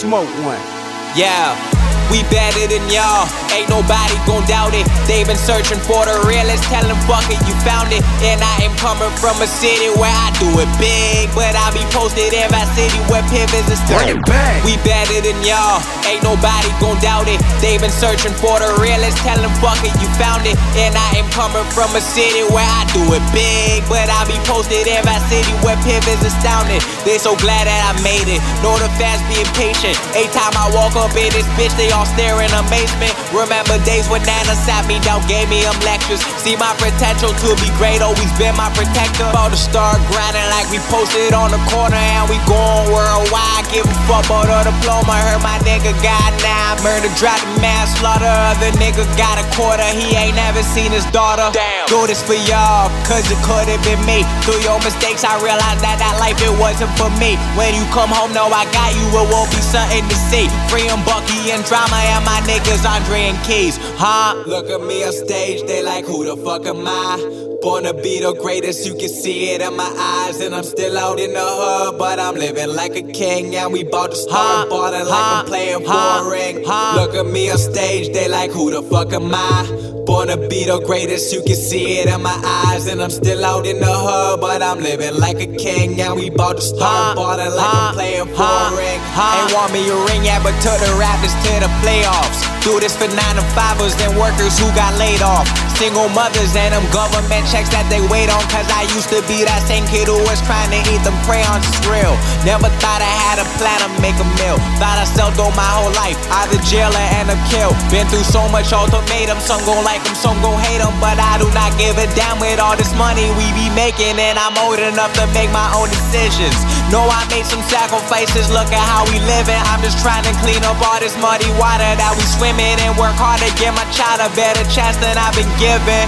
smoke one. Yeah, we better than y'all, ain't nobody gon' doubt it. They been searching for the realest, tell them fuck it, you found it. And I am coming from a city where I do it big, but I be posted in my city where pivots is turning. We better than y'all, ain't nobody gon' doubt it. They been searching for the realest, tell them fuck it, you found it. And I am coming from a city where I do it big, but I be posted in my city where pivots astounded. They so glad that I made it, know the fans be impatient. Every time I walk up in this bitch, they all stare in amazement. Remember days when Nana sat me down, gave me them lectures. See my potential to be great, always been my protector. About to start grinding like we posted on the corner and we going worldwide. Give a fuck about a diploma, heard my nigga got 9. Murder, dropped manslaughter, other nigga got a quarter. He ain't never seen his daughter. Damn. Do this for y'all, cause it could've been me. Through your mistakes I realized that life it wasn't for me. When you come home, know I got you, it won't be something to see. Free and Bucky and Drama and my niggas Andre and Keys, huh? Look at me on stage, they like, who the fuck am I? Born to be the greatest, you can see it in my eyes. And I'm still out in the hood, but I'm living like a king. And we bout to start ballin' like I'm playing for a ring. Look at me on stage, they like, who the fuck am I? Born to be the greatest, you can see it in my eyes. And I'm still out in the hood, but I'm living like a king. And we bout to start ballin' like I'm playing for a ring. Ain't want me a ring yet, but took the Raptors to the playoffs. Do this for 9-to-5ers and workers who got laid off. Single mothers and them government checks that they wait on. Cause I used to be that same kid who was trying to eat them crayons, it's real. Never thought I had a plan to make a meal. Thought I sell dope my whole life, either jail or end up killed. Been through so much ultimatum, some gon' like them, some gon' hate them. But I do not give a damn with all this money we be making. And I'm old enough to make my own decisions. Know I made some sacrifices, look at how we living. I'm just trying to clean up all this muddy water that we swimming. And work hard to give my child a better chance than I've been given.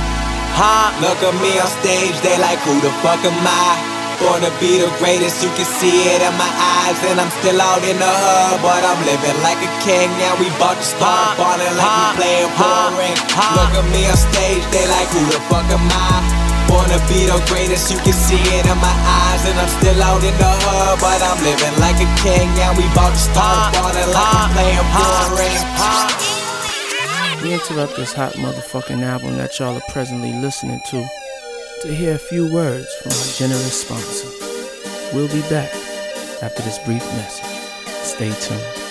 Look at me on stage, they like, who the fuck am I? Born to be the greatest, you can see it in my eyes. And I'm still out in the hood, but I'm living like a king. Now we bout to start ballin' like we playing for a ring. Look at me on stage, they like, who the fuck am I? Born to be the greatest, you can see it in my eyes. And I'm still out in the hood, but I'm living like a king. Now we bout to start ballin' like we playing for a ring. We interrupt this hot motherfucking album that y'all are presently listening to hear a few words from our generous sponsor. We'll be back after this brief message. Stay tuned.